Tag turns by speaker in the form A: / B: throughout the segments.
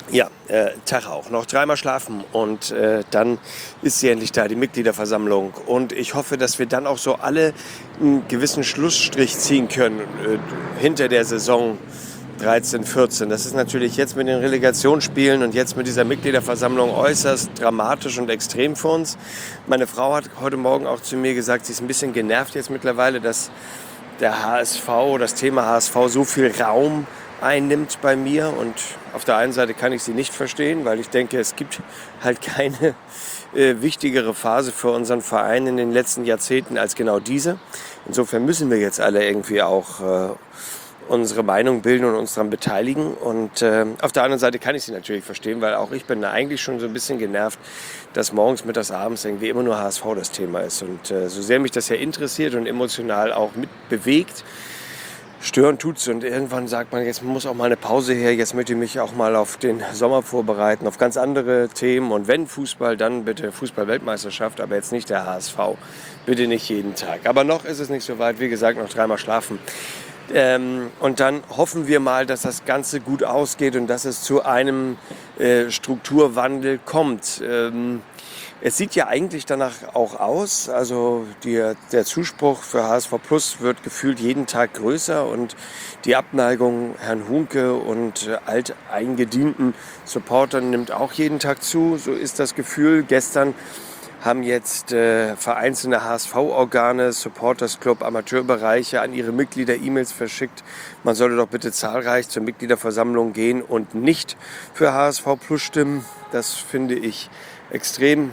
A: Ja, Tag auch. Noch dreimal schlafen und dann ist sie endlich da, die Mitgliederversammlung. Und ich hoffe, dass wir dann auch so alle einen gewissen Schlussstrich ziehen können hinter der Saison 13, 14. Das ist natürlich jetzt mit den Relegationsspielen und jetzt mit dieser Mitgliederversammlung äußerst dramatisch und extrem für uns. Meine Frau hat heute Morgen auch zu mir gesagt, sie ist ein bisschen genervt jetzt mittlerweile, dass der HSV, das Thema HSV so viel Raum einnimmt bei mir. Und auf der einen Seite kann ich sie nicht verstehen, weil ich denke, es gibt halt keine wichtigere Phase für unseren Verein in den letzten Jahrzehnten als genau diese. Insofern müssen wir jetzt alle irgendwie auch unsere Meinung bilden und uns daran beteiligen. Und auf der anderen Seite kann ich sie natürlich verstehen, weil auch ich bin da eigentlich schon so ein bisschen genervt, dass morgens, mittags, abends irgendwie immer nur HSV das Thema ist. Und so sehr mich das ja interessiert und emotional auch mit bewegt, stören tut's. Und irgendwann sagt man, jetzt muss auch mal eine Pause her, jetzt möchte ich mich auch mal auf den Sommer vorbereiten, auf ganz andere Themen. Und wenn Fußball, dann bitte Fußball-Weltmeisterschaft, aber jetzt nicht der HSV. Bitte nicht jeden Tag. Aber noch ist es nicht so weit, wie gesagt, noch dreimal schlafen. Und dann hoffen wir mal, dass das Ganze gut ausgeht und dass es zu einem Strukturwandel kommt. Es sieht ja eigentlich danach auch aus. Also der Zuspruch für HSV Plus wird gefühlt jeden Tag größer und die Abneigung Herrn Hunke und alteingedienten Supportern nimmt auch jeden Tag zu. So ist das Gefühl. Gestern haben jetzt vereinzelte HSV-Organe, Supporters Club, Amateurbereiche an ihre Mitglieder E-Mails verschickt. Man solle doch bitte zahlreich zur Mitgliederversammlung gehen und nicht für HSV Plus stimmen. Das finde ich extrem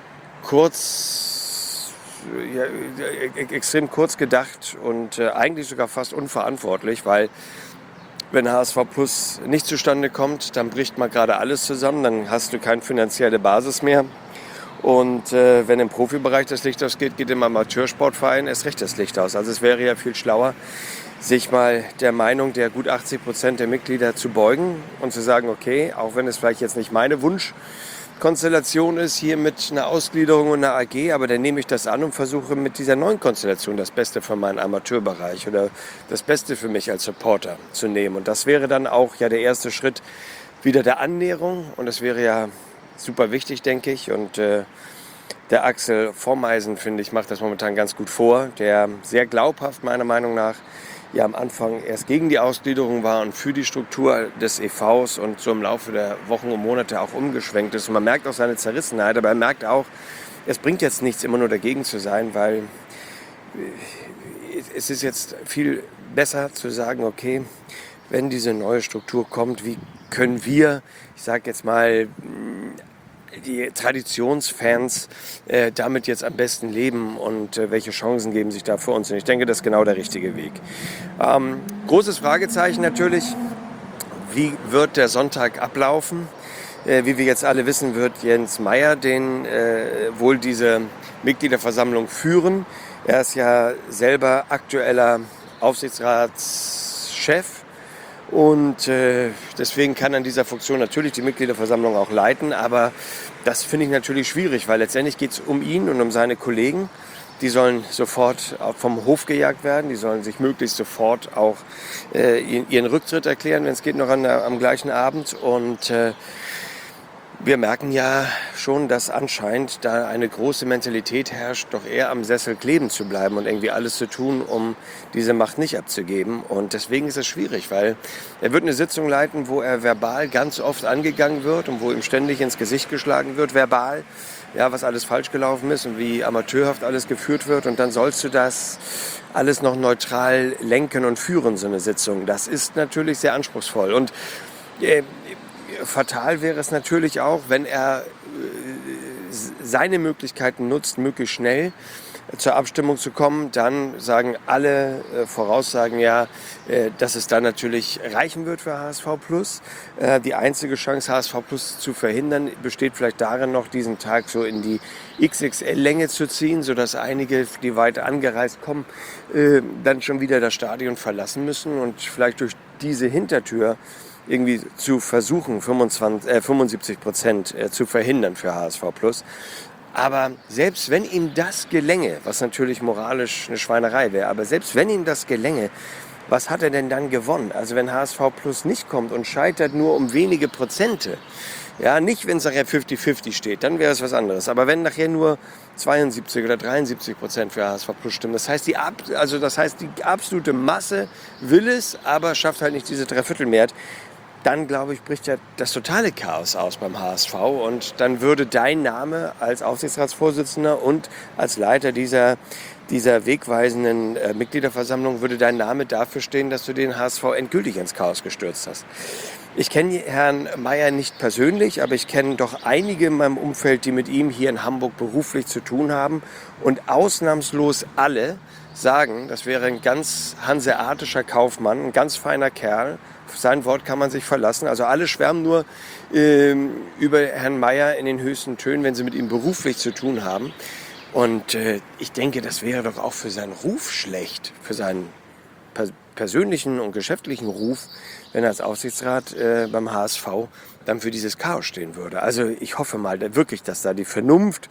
A: extrem kurz gedacht und eigentlich sogar fast unverantwortlich, weil wenn HSV Plus nicht zustande kommt, dann bricht mal gerade alles zusammen, dann hast du keine finanzielle Basis mehr. Und wenn im Profibereich das Licht ausgeht, geht im Amateursportverein erst recht das Licht aus. Also es wäre ja viel schlauer, sich mal der Meinung der gut 80% der Mitglieder zu beugen und zu sagen, okay, auch wenn es vielleicht jetzt nicht meine Wunschkonstellation ist, hier mit einer Ausgliederung und einer AG, aber dann nehme ich das an und versuche mit dieser neuen Konstellation das Beste für meinen Amateurbereich oder das Beste für mich als Supporter zu nehmen. Und das wäre dann auch ja der erste Schritt wieder der Annäherung und das wäre ja super wichtig, denke ich. Und der Axel Vormeisen, finde ich, macht das momentan ganz gut vor. Der sehr glaubhaft, meiner Meinung nach, ja am Anfang erst gegen die Ausgliederung war und für die Struktur des EVs und so im Laufe der Wochen und Monate auch umgeschwenkt ist. Und man merkt auch seine Zerrissenheit, aber er merkt auch, es bringt jetzt nichts, immer nur dagegen zu sein, weil es ist jetzt viel besser zu sagen, okay, wenn diese neue Struktur kommt, wie können wir, ich sage jetzt mal, die Traditionsfans damit jetzt am besten leben und welche Chancen geben sich da für uns. Und ich denke, das ist genau der richtige Weg. Großes Fragezeichen natürlich, wie wird der Sonntag ablaufen? Wie wir jetzt alle wissen, wird Jens Meyer wohl diese Mitgliederversammlung führen. Er ist ja selber aktueller Aufsichtsratschef. Und deswegen kann an dieser Funktion natürlich die Mitgliederversammlung auch leiten. Aber das finde ich natürlich schwierig, weil letztendlich geht es um ihn und um seine Kollegen. Die sollen sofort vom Hof gejagt werden. Die sollen sich möglichst sofort auch ihren Rücktritt erklären, wenn es geht, noch am gleichen Abend. Und wir merken ja schon, dass anscheinend da eine große Mentalität herrscht, doch eher am Sessel kleben zu bleiben und irgendwie alles zu tun, um diese Macht nicht abzugeben. Und deswegen ist es schwierig, weil er wird eine Sitzung leiten, wo er verbal ganz oft angegangen wird und wo ihm ständig ins Gesicht geschlagen wird, verbal, ja, was alles falsch gelaufen ist und wie amateurhaft alles geführt wird. Und dann sollst du das alles noch neutral lenken und führen, so eine Sitzung. Das ist natürlich sehr anspruchsvoll. Und fatal wäre es natürlich auch, wenn er seine Möglichkeiten nutzt, möglichst schnell zur Abstimmung zu kommen. Dann sagen alle Voraussagen ja, dass es dann natürlich reichen wird für HSV Plus. Die einzige Chance, HSV Plus zu verhindern, besteht vielleicht darin, noch diesen Tag so in die XXL-Länge zu ziehen, sodass einige, die weit angereist kommen, dann schon wieder das Stadion verlassen müssen und vielleicht durch diese Hintertür irgendwie zu versuchen, 75% zu verhindern für HSV Plus. Aber selbst wenn ihm das gelänge, was natürlich moralisch eine Schweinerei wäre, aber selbst wenn ihm das gelänge, was hat er denn dann gewonnen? Also wenn HSV Plus nicht kommt und scheitert nur um wenige Prozente, ja, nicht wenn es nachher 50-50 steht, dann wäre es was anderes. Aber wenn nachher nur 72 oder 73% für HSV Plus stimmen, das heißt, die absolute Masse will es, aber schafft halt nicht diese Dreiviertelmehrheit, dann, glaube ich, bricht ja das totale Chaos aus beim HSV und dann würde dein Name als Aufsichtsratsvorsitzender und als Leiter dieser wegweisenden Mitgliederversammlung, würde dein Name dafür stehen, dass du den HSV endgültig ins Chaos gestürzt hast. Ich kenne Herrn Meier nicht persönlich, aber ich kenne doch einige in meinem Umfeld, die mit ihm hier in Hamburg beruflich zu tun haben und ausnahmslos alle sagen, das wäre ein ganz hanseatischer Kaufmann, ein ganz feiner Kerl. Auf sein Wort kann man sich verlassen. Also alle schwärmen nur über Herrn Meier in den höchsten Tönen, wenn sie mit ihm beruflich zu tun haben. Und ich denke, das wäre doch auch für seinen Ruf schlecht, für seinen persönlichen und geschäftlichen Ruf, wenn er als Aufsichtsrat beim HSV dann für dieses Chaos stehen würde. Also ich hoffe mal wirklich, dass da die Vernunft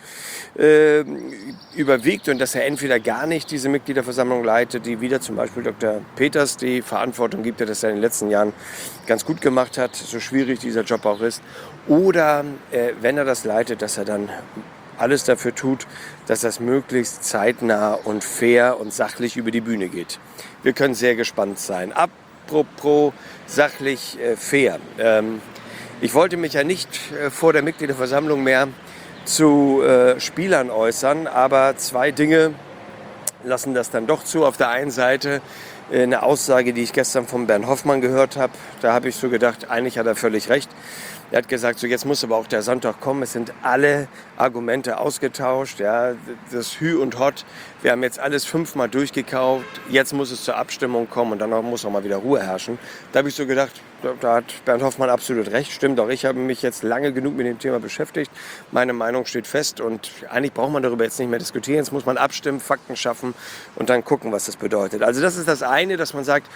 A: überwiegt und dass er entweder gar nicht diese Mitgliederversammlung leitet, die wieder zum Beispiel Dr. Peters die Verantwortung gibt, der das ja in den letzten Jahren ganz gut gemacht hat, so schwierig dieser Job auch ist. Oder wenn er das leitet, dass er dann alles dafür tut, dass das möglichst zeitnah und fair und sachlich über die Bühne geht. Wir können sehr gespannt sein. Apropos sachlich fair. Ich wollte mich ja nicht vor der Mitgliederversammlung mehr zu Spielern äußern, aber zwei Dinge lassen das dann doch zu. Auf der einen Seite eine Aussage, die ich gestern von Bernd Hoffmann gehört habe. Da habe ich so gedacht, eigentlich hat er völlig recht. Er hat gesagt, so jetzt muss aber auch der Sonntag kommen. Es sind alle Argumente ausgetauscht. Ja, das Hü und Hott. Wir haben jetzt alles 5-mal durchgekauft. Jetzt muss es zur Abstimmung kommen und dann muss auch mal wieder Ruhe herrschen. Da habe ich so gedacht, da hat Bernd Hoffmann absolut recht. Stimmt, auch ich habe mich jetzt lange genug mit dem Thema beschäftigt. Meine Meinung steht fest und eigentlich braucht man darüber jetzt nicht mehr diskutieren. Jetzt muss man abstimmen, Fakten schaffen und dann gucken, was das bedeutet. Also das ist das eine, dass man sagt,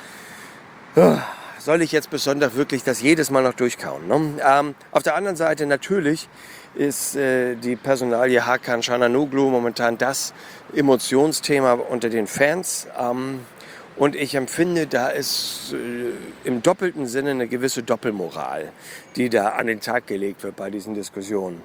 A: soll ich jetzt bis Sonntag wirklich das jedes Mal noch durchkauen? Ne? Auf der anderen Seite natürlich ist die Personalie Hakan Çalhanoğlu momentan das Emotionsthema unter den Fans. Und ich empfinde, da ist im doppelten Sinne eine gewisse Doppelmoral, die da an den Tag gelegt wird bei diesen Diskussionen.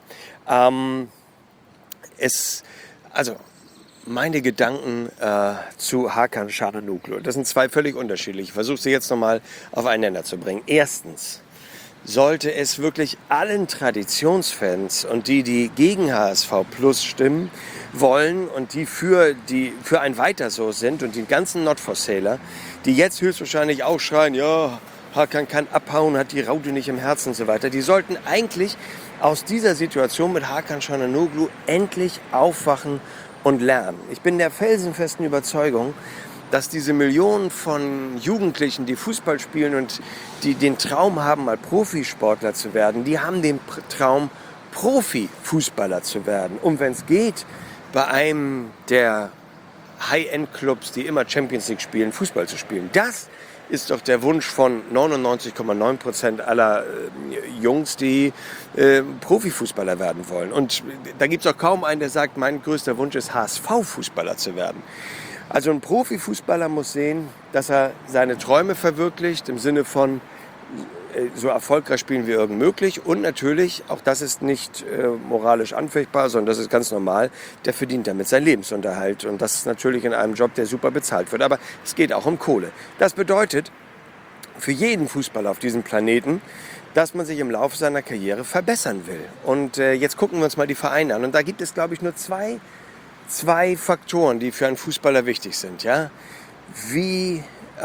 A: Meine Gedanken zu Hakan Çalhanoğlu, das sind zwei völlig unterschiedliche. Ich versuche sie jetzt nochmal auf einen Nenner zu bringen. Erstens sollte es wirklich allen Traditionsfans und die gegen HSV Plus stimmen wollen und die für ein Weiter so sind und die ganzen Not-for-Saler, die jetzt höchstwahrscheinlich auch schreien, ja, Hakan kann abhauen, hat die Raute nicht im Herzen und so weiter, die sollten eigentlich aus dieser Situation mit Hakan Çalhanoğlu endlich aufwachen und lernen. Ich bin der felsenfesten Überzeugung, dass diese Millionen von Jugendlichen, die Fußball spielen und die den Traum haben, mal Profisportler zu werden, die haben den Traum, Profifußballer zu werden. Und wenn es geht, bei einem der High-End-Clubs, die immer Champions League spielen, Fußball zu spielen. Das ist doch der Wunsch von 99,9% aller Jungs, die Profifußballer werden wollen. Und da gibt es auch kaum einen, der sagt, mein größter Wunsch ist, HSV-Fußballer zu werden. Also ein Profifußballer muss sehen, dass er seine Träume verwirklicht, im Sinne von so erfolgreich spielen wie irgend möglich. Und natürlich, auch das ist nicht moralisch anfechtbar, sondern das ist ganz normal, der verdient damit seinen Lebensunterhalt. Und das ist natürlich in einem Job, der super bezahlt wird. Aber es geht auch um Kohle. Das bedeutet für jeden Fußballer auf diesem Planeten, dass man sich im Laufe seiner Karriere verbessern will. Und jetzt gucken wir uns mal die Vereine an. Und da gibt es, glaube ich, nur zwei Faktoren, die für einen Fußballer wichtig sind. Ja? Wie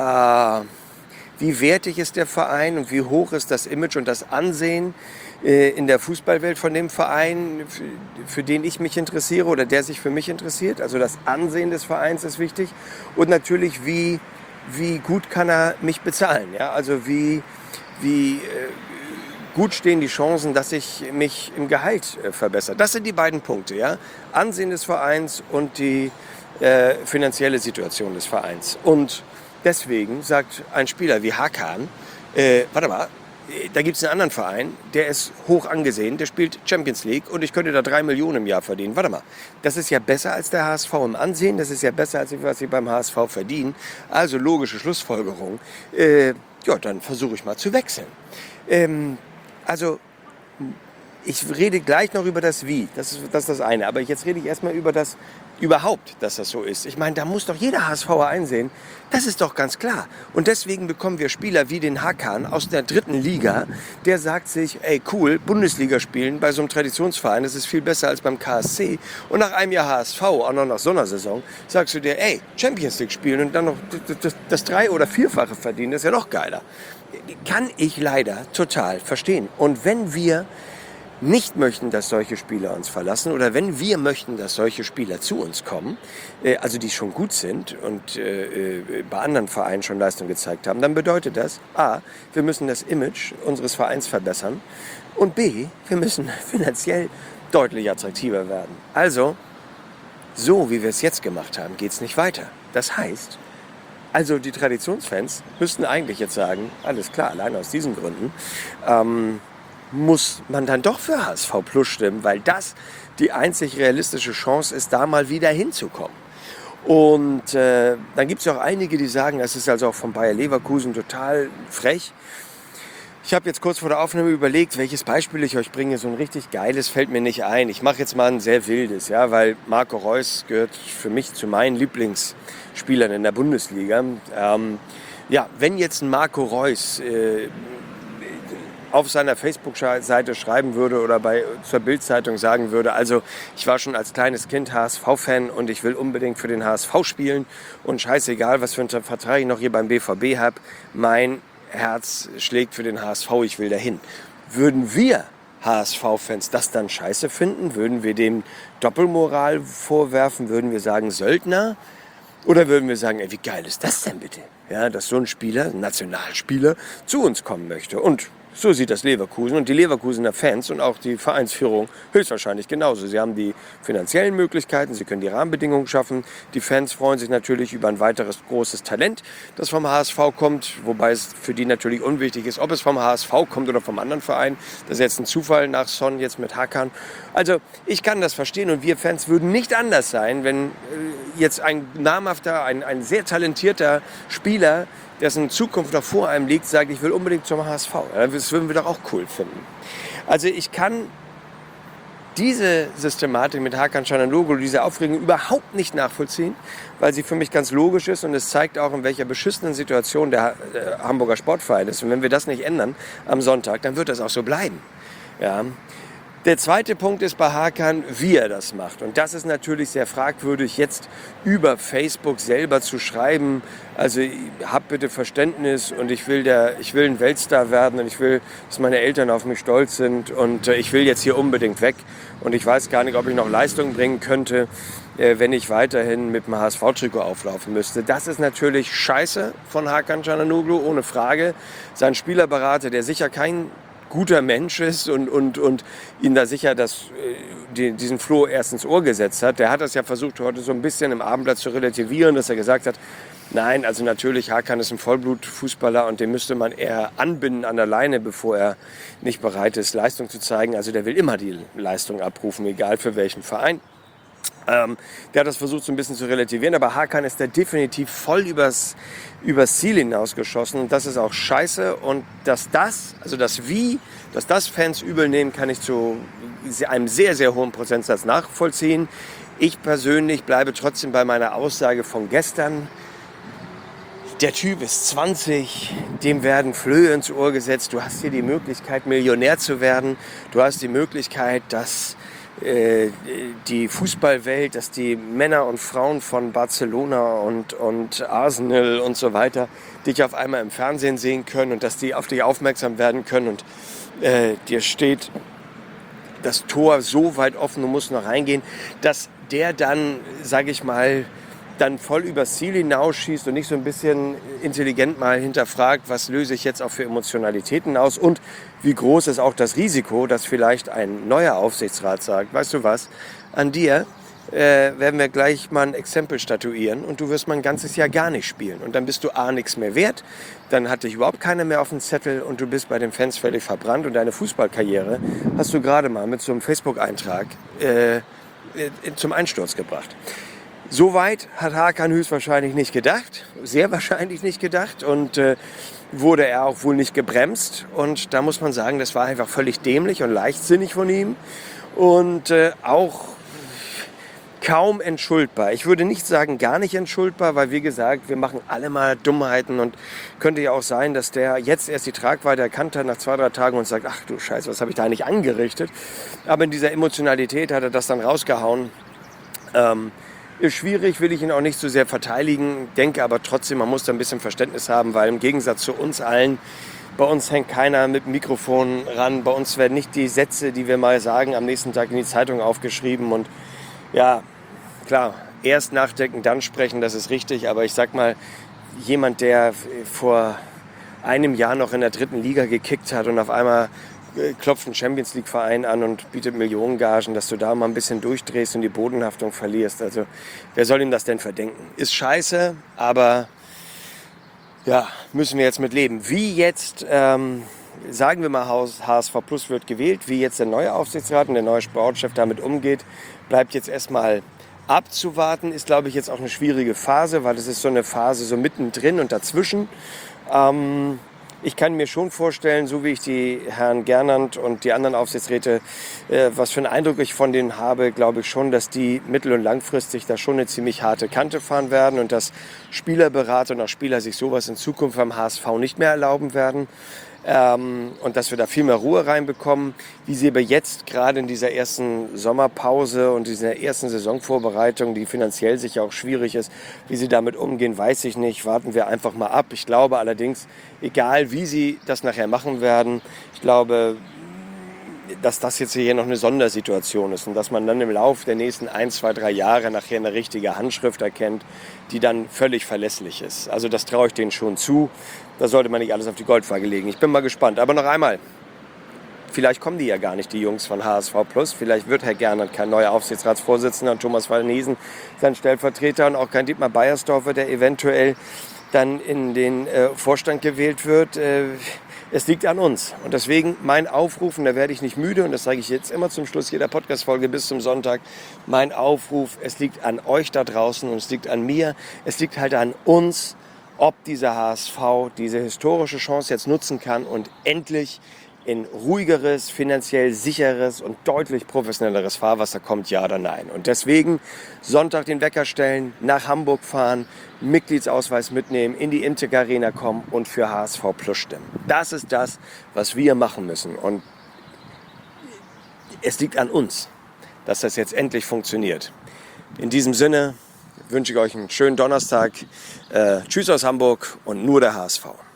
A: wertig ist der Verein und wie hoch ist das Image und das Ansehen in der Fußballwelt von dem Verein, für den ich mich interessiere oder der sich für mich interessiert. Also das Ansehen des Vereins ist wichtig. Und natürlich, wie gut kann er mich bezahlen. Ja? Also wie gut stehen die Chancen, dass ich mich im Gehalt verbessere. Das sind die beiden Punkte. Ja? Ansehen des Vereins und die finanzielle Situation des Vereins. Und deswegen sagt ein Spieler wie Hakan, warte mal, da gibt es einen anderen Verein, der ist hoch angesehen, der spielt Champions League und ich könnte da 3 Millionen im Jahr verdienen. Warte mal, das ist ja besser als der HSV im Ansehen, das ist ja besser als was sie beim HSV verdienen. Also logische Schlussfolgerung, ja, dann versuche ich mal zu wechseln. Also ich rede gleich noch über das Wie, das ist das eine, aber jetzt rede ich erstmal über das überhaupt, dass das so ist. Ich meine, da muss doch jeder HSVer einsehen, das ist doch ganz klar. Und deswegen bekommen wir Spieler wie den Hakan aus der 3. Liga, der sagt sich, ey cool, Bundesliga spielen bei so einem Traditionsverein, das ist viel besser als beim KSC. Und nach einem Jahr HSV, auch noch nach so einer Saison, sagst du dir, ey, Champions League spielen und dann noch das 3- oder 4-fache verdienen, das ist ja noch geiler. Kann ich leider total verstehen. Und wenn wir nicht möchten, dass solche Spieler uns verlassen oder wenn wir möchten, dass solche Spieler zu uns kommen, also die schon gut sind und bei anderen Vereinen schon Leistung gezeigt haben, dann bedeutet das, a, wir müssen das Image unseres Vereins verbessern und b, wir müssen finanziell deutlich attraktiver werden. Also, so wie wir es jetzt gemacht haben, geht es nicht weiter. Das heißt, also die Traditionsfans müssten eigentlich jetzt sagen, alles klar, allein aus diesen Gründen, muss man dann doch für HSV Plus stimmen, weil das die einzig realistische Chance ist, da mal wieder hinzukommen. Und dann gibt es ja auch einige, die sagen, das ist also auch von Bayer Leverkusen total frech. Ich habe jetzt kurz vor der Aufnahme überlegt, welches Beispiel ich euch bringe. So ein richtig geiles fällt mir nicht ein. Ich mache jetzt mal ein sehr wildes, ja, weil Marco Reus gehört für mich zu meinen Lieblingsspielern in der Bundesliga. Ja, wenn jetzt ein Marco Reus auf seiner Facebook-Seite schreiben würde oder zur Bild-Zeitung sagen würde, also ich war schon als kleines Kind HSV-Fan und ich will unbedingt für den HSV spielen und scheißegal, was für einen Vertrag ich noch hier beim BVB habe, mein Herz schlägt für den HSV, ich will dahin. Würden wir HSV-Fans das dann scheiße finden? Würden wir dem Doppelmoral vorwerfen? Würden wir sagen Söldner? Oder würden wir sagen, ey, wie geil ist das denn bitte? Ja, dass so ein Spieler, ein Nationalspieler, zu uns kommen möchte. Und so sieht das Leverkusen und die Leverkusener Fans und auch die Vereinsführung höchstwahrscheinlich genauso. Sie haben die finanziellen Möglichkeiten, sie können die Rahmenbedingungen schaffen. Die Fans freuen sich natürlich über ein weiteres großes Talent, das vom HSV kommt, wobei es für die natürlich unwichtig ist, ob es vom HSV kommt oder vom anderen Verein. Das ist jetzt ein Zufall nach Son, jetzt mit Hakan. Also ich kann das verstehen und wir Fans würden nicht anders sein, wenn jetzt ein namhafter, ein sehr talentierter Spieler, dessen Zukunft noch vor einem liegt, sagt, ich will unbedingt zum HSV. Das würden wir doch auch cool finden. Also ich kann diese Systematik mit Hakan Çalhanoğlu, diese Aufregung überhaupt nicht nachvollziehen, weil sie für mich ganz logisch ist und es zeigt auch, in welcher beschissenen Situation der Hamburger Sportverein ist. Und wenn wir das nicht ändern am Sonntag, dann wird das auch so bleiben. Ja. Der zweite Punkt ist bei Hakan, wie er das macht. Und das ist natürlich sehr fragwürdig, jetzt über Facebook selber zu schreiben. Also hab bitte Verständnis und ich will ein Weltstar werden und ich will, dass meine Eltern auf mich stolz sind und ich will jetzt hier unbedingt weg. Und ich weiß gar nicht, ob ich noch Leistung bringen könnte, wenn ich weiterhin mit dem HSV-Trikot auflaufen müsste. Das ist natürlich scheiße von Hakan Çalhanoğlu, ohne Frage. Sein Spielerberater, der sicher kein guter Mensch ist und ihn da sicher diesen Floh erst ins Ohr gesetzt hat. Der hat das ja versucht, heute so ein bisschen im Abendblatt zu relativieren, dass er gesagt hat, nein, also natürlich, Hakan ist ein Vollblutfußballer und den müsste man eher anbinden an der Leine, bevor er nicht bereit ist, Leistung zu zeigen. Also der will immer die Leistung abrufen, egal für welchen Verein. Der hat das versucht so ein bisschen zu relativieren, aber Hakan ist da definitiv voll übers Ziel hinausgeschossen und das ist auch scheiße und dass das Fans übel nehmen, kann ich zu einem sehr, sehr hohen Prozentsatz nachvollziehen. Ich persönlich bleibe trotzdem bei meiner Aussage von gestern. Der Typ ist 20, dem werden Flöhe ins Ohr gesetzt, du hast hier die Möglichkeit, Millionär zu werden, du hast die Möglichkeit, dass die Fußballwelt, dass die Männer und Frauen von Barcelona und Arsenal und so weiter dich auf einmal im Fernsehen sehen können und dass die auf dich aufmerksam werden können und dir steht das Tor so weit offen, du musst noch reingehen, dass der dann, sage ich mal, dann voll übers Ziel hinausschießt und nicht so ein bisschen intelligent mal hinterfragt, was löse ich jetzt auch für Emotionalitäten aus und wie groß ist auch das Risiko, dass vielleicht ein neuer Aufsichtsrat sagt, weißt du was, an dir werden wir gleich mal ein Exempel statuieren und du wirst mal ein ganzes Jahr gar nicht spielen. Und dann bist du A, nichts mehr wert, dann hat dich überhaupt keiner mehr auf dem Zettel und du bist bei den Fans völlig verbrannt und deine Fußballkarriere hast du gerade mal mit so einem Facebook-Eintrag zum Einsturz gebracht. Soweit hat Hakan höchstwahrscheinlich nicht gedacht, sehr wahrscheinlich nicht gedacht und wurde er auch wohl nicht gebremst. Und da muss man sagen, das war einfach völlig dämlich und leichtsinnig von ihm und auch kaum entschuldbar. Ich würde nicht sagen, gar nicht entschuldbar, weil wie gesagt, wir machen alle mal Dummheiten und könnte ja auch sein, dass der jetzt erst die Tragweite erkannt hat nach 2-3 Tagen und sagt, ach du Scheiße, was habe ich da eigentlich angerichtet? Aber in dieser Emotionalität hat er das dann rausgehauen. Ist schwierig, will ich ihn auch nicht so sehr verteidigen, denke aber trotzdem, man muss da ein bisschen Verständnis haben, weil im Gegensatz zu uns allen, bei uns hängt keiner mit dem Mikrofon ran, bei uns werden nicht die Sätze, die wir mal sagen, am nächsten Tag in die Zeitung aufgeschrieben und ja, klar, erst nachdenken, dann sprechen, das ist richtig. Aber ich sag mal, jemand, der vor einem Jahr noch in der 3. Liga gekickt hat und auf einmal klopft ein Champions-League-Verein an und bietet Millionengagen, dass du da mal ein bisschen durchdrehst und die Bodenhaftung verlierst. Also wer soll ihm das denn verdenken? Ist scheiße, aber ja, müssen wir jetzt mit leben. Wie jetzt, sagen wir mal, HSV Plus wird gewählt, wie jetzt der neue Aufsichtsrat und der neue Sportchef damit umgeht, bleibt jetzt erstmal abzuwarten. Ist, glaube ich, jetzt auch eine schwierige Phase, weil es ist so eine Phase so mittendrin und dazwischen. Ich kann mir schon vorstellen, so wie ich die Herren Gernand und die anderen Aufsichtsräte, was für einen Eindruck ich von denen habe, glaube ich schon, dass die mittel- und langfristig da schon eine ziemlich harte Kante fahren werden und dass Spielerberater und auch Spieler sich sowas in Zukunft beim HSV nicht mehr erlauben werden. Und dass wir da viel mehr Ruhe reinbekommen. Wie sie aber jetzt gerade in dieser ersten Sommerpause und dieser ersten Saisonvorbereitung, die finanziell sicher auch schwierig ist, wie sie damit umgehen, weiß ich nicht. Warten wir einfach mal ab. Ich glaube allerdings, egal wie sie das nachher machen werden, ich glaube, dass das jetzt hier noch eine Sondersituation ist und dass man dann im Laufe der nächsten 1, 2, 3 Jahre nachher eine richtige Handschrift erkennt, die dann völlig verlässlich ist. Also das traue ich denen schon zu. Da sollte man nicht alles auf die Goldwaage legen. Ich bin mal gespannt. Aber noch einmal, vielleicht kommen die ja gar nicht, die Jungs von HSV Plus. Vielleicht wird Herr Gernand kein neuer Aufsichtsratsvorsitzender und Thomas Valnesen sein Stellvertreter und auch kein Dietmar Beiersdorfer, der eventuell dann in den Vorstand gewählt wird. Es liegt an uns. Und deswegen mein Aufruf, und da werde ich nicht müde, und das sage ich jetzt immer zum Schluss jeder Podcast-Folge bis zum Sonntag, mein Aufruf, es liegt an euch da draußen und es liegt an mir, es liegt halt an uns, ob dieser HSV diese historische Chance jetzt nutzen kann und endlich in ruhigeres, finanziell sicheres und deutlich professionelleres Fahrwasser kommt, ja oder nein. Und deswegen Sonntag den Wecker stellen, nach Hamburg fahren, Mitgliedsausweis mitnehmen, in die Intec Arena kommen und für HSV Plus stimmen. Das ist das, was wir machen müssen. Und es liegt an uns, dass das jetzt endlich funktioniert. In diesem Sinne wünsche ich euch einen schönen Donnerstag. Tschüss aus Hamburg und nur der HSV.